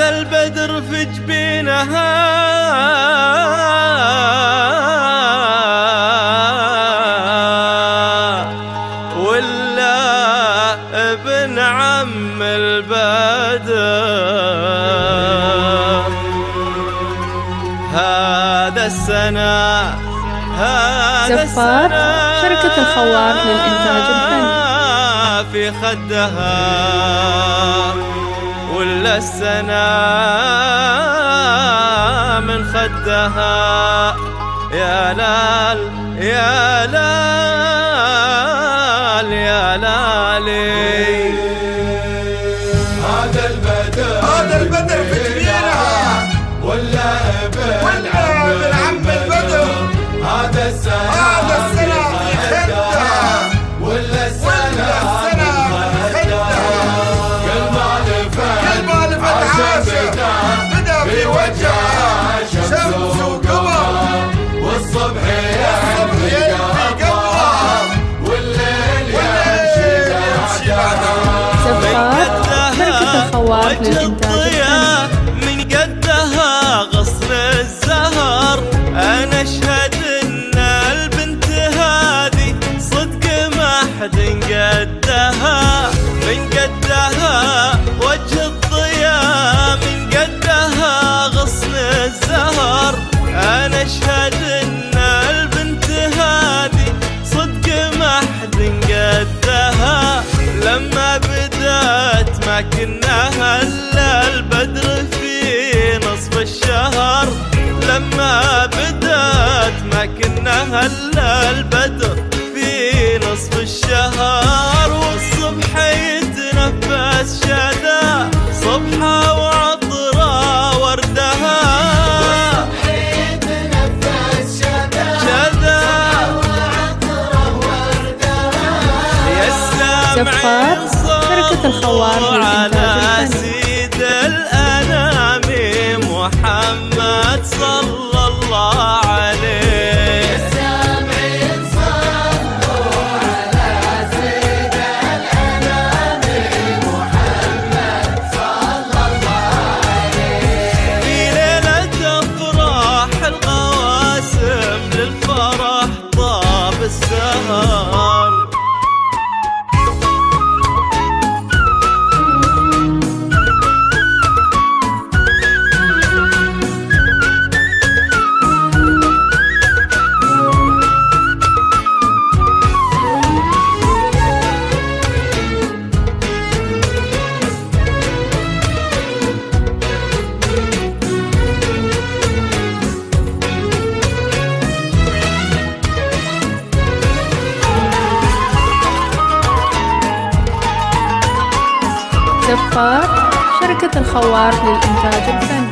هذا البدر في جبينها ولا ابن عم البدر. هذا السنة زفار شركة الخوار للإنتاج الفني في خدها ولا السنة من خدها. يا لال يا لال يا لالي. هذا البدر في جبينها ولا ابن عم البدر. هذا السنة في خدها ولا السنة من خدها. كل ما لفت عاشق بدا في وجهها شمس وقمر والصبح يلفي قمرها والليل يمشي بعدها. زفار شركة الخوار للإنتاج الفني من قدها غصن الزهر. أنا أشهد إن البنت هذه صدق ما حد قدها. من قدها وجه الضياء من قدها غصن الزهر. أنا أشهد إن البنت هذه صدق ما حد قدها. لما بدأت ما كنا إلا البدر في نصف الشهر. لما بدأت ما كنا إلا البدر في نصف الشهر. والصبح يتنفس شدا صبحة وعطرة وردها. زفار شركة الخوار للإنتاج الفني سيد الأنام محمد صلى الله عليه. السامعين صلوا على سيد الأنام محمد صلى الله عليه. في ليلة أفراح القواسم للفرح طاب السهر. زفار شركة الخوار للإنتاج الفني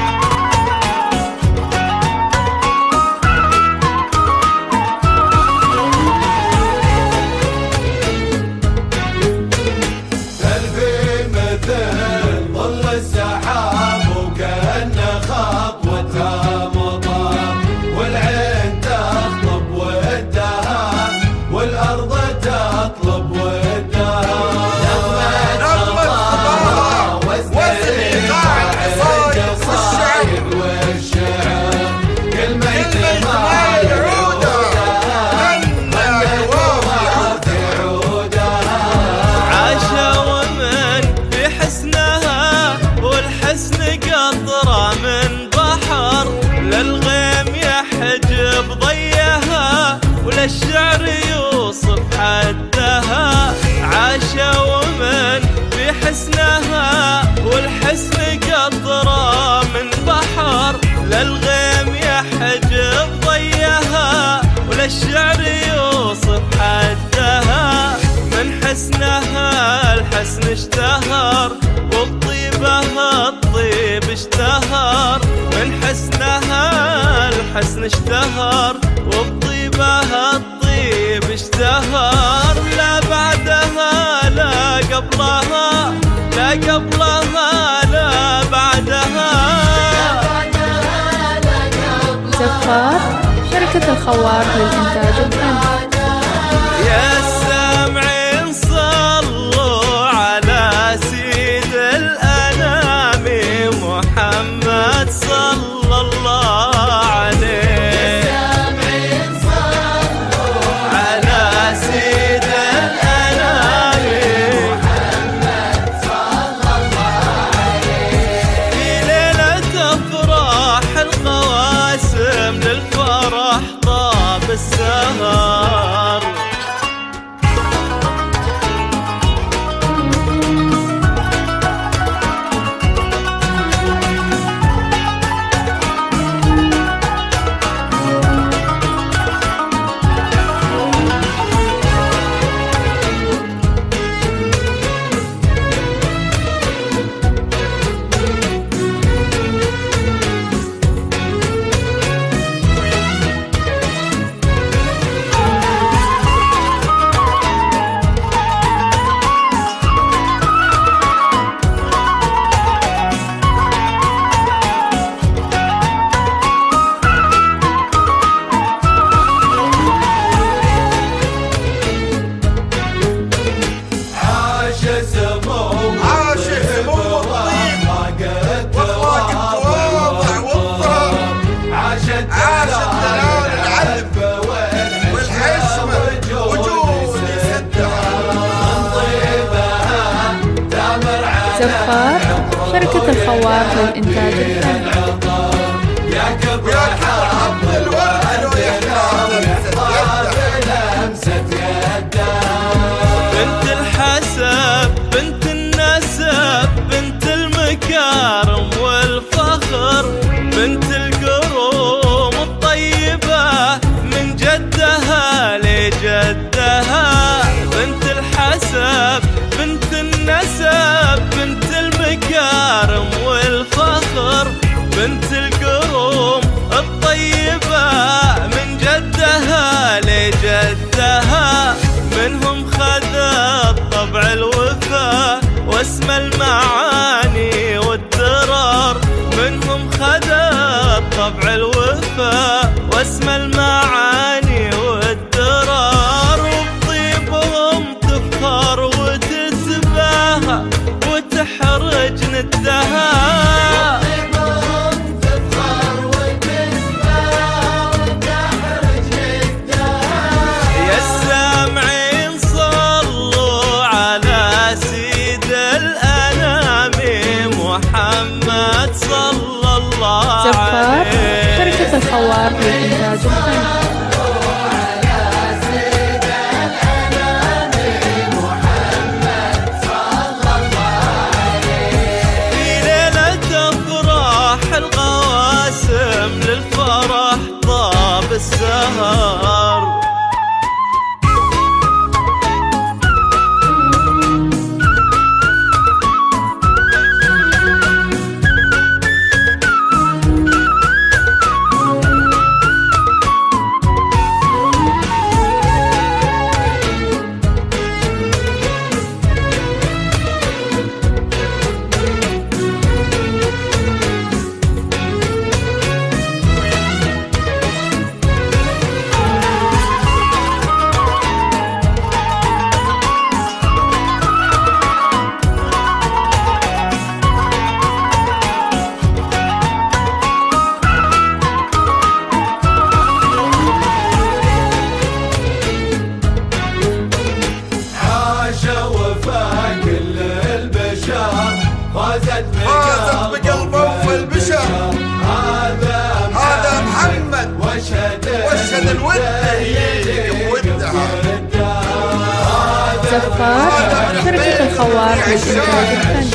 الشعر يوصف حدها. عاشا ومن في حسنها والحسن قطرة من بحر. للغيم يحجب ضيها وللشعر يوصف حدها. من حسنها الحسن اشتهر وبطيبها الطيب اشتهر. من حسنها الحسن اشتهر وبطيبها الطيب اشتهر. لا بعدها لا قبلها لا قبلها لا بعدها. زفار شركة الخوار للإنتاج الفني. يا السامعين صلوا على سيد الأنام للإنتاج الفني. يا كبر الورد لمسة يده، بنت الحسب بنت النسب بنت المكارم والفخر، بنت القروم الطيبة من جدها لجدها. بنت الحسب بنت النسب بنت المكارم والفخر، بنت القروم الطيبة من جدها لجدها. منهم خذت طبع الوفا واسم المعاني والدرار، منهم خذت طبع الوفا واسم المعاني والدرار. وبطيبهم تفخر وتتباهى وتحرج ندها، محمد صلى الله زفار شركة الخوار للإنتاج الفني. في ليلة أفراح القواسم للفرح طاب السهر، فازت بقلبه والبشر. هذا محمد وشهد الود ودها. زفار شركة الخوار للإنتاج الفني.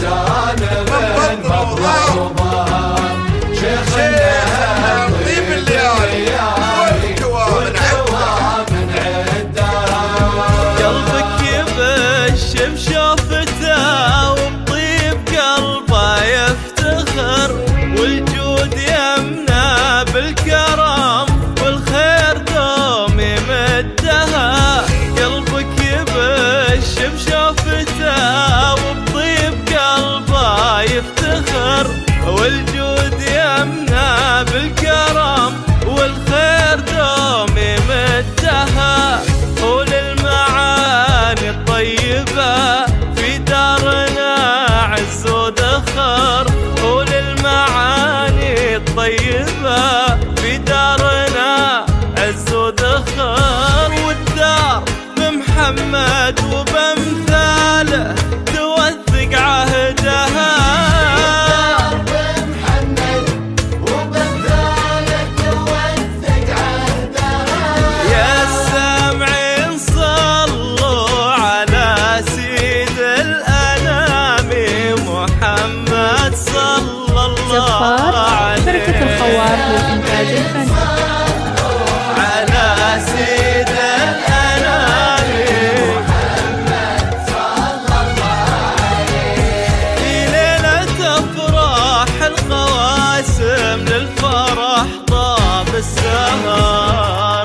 شيخ طيب الليالي والكوى من عدها. قلبك يبشم شوفته وبطيب قلبه يفتخر، والجود يمنى بالكرم والخير دوم يمدها. قلبك يبشم شوفته وبطيب قلبه يفتخر، والجود يمنى بالكرم والخير دوم يمدها. وللمعاني الطيبة في دارنا عز ودخر، وللمعاني الطيبة في دارنا عز ودخر. والدار بمحمد وبامثاله توثق عهدها، زفار شركة الخوار للإنتاج الفني. على سيد الأنام محمد صلى الله عليه. في ليلة أفراح القواسم للفرح طاب السهر.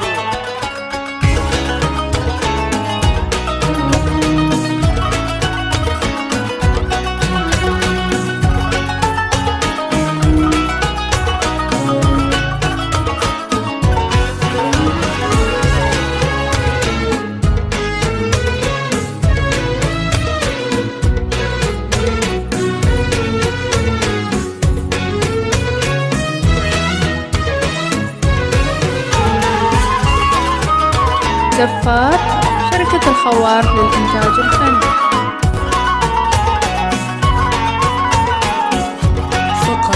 زفار شركة الخوار للإنتاج الفني. فقط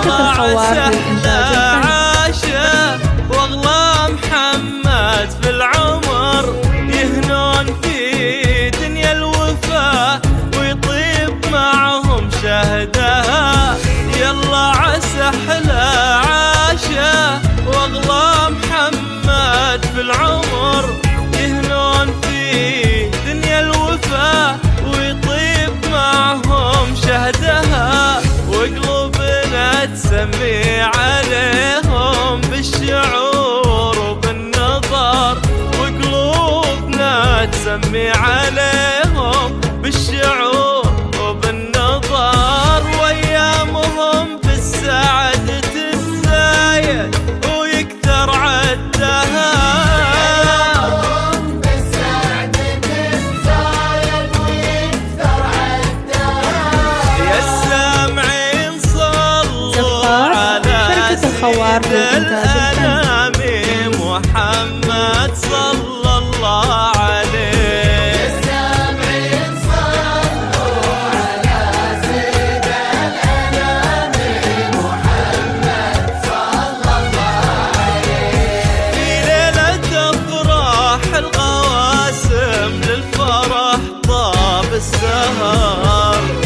شركة الخوار للإنتاج الفني. عاشه واغلى محمد في العمر يهنون في دنيا الوفا ويطيب معهم شهدها. يلا عسى احلى عاشه واغلى محمد في العمر يهنون في دنيا الوفا ويطيب معهم شهدها. وقلوبنا تسمي عليهم بالشعور وبالنظر، وقلوبنا تسمي عليهم بالشعور وبالنظر. وايامهم بالسعادة تزايد ويكثر عدها. الخوار للإنتاج الفني. محمد صلى الله عليه. السامعين صلوا على سيد الأنام محمد صلى الله عليه. في ليلة أفراح القواسم للفرح طاب السهر.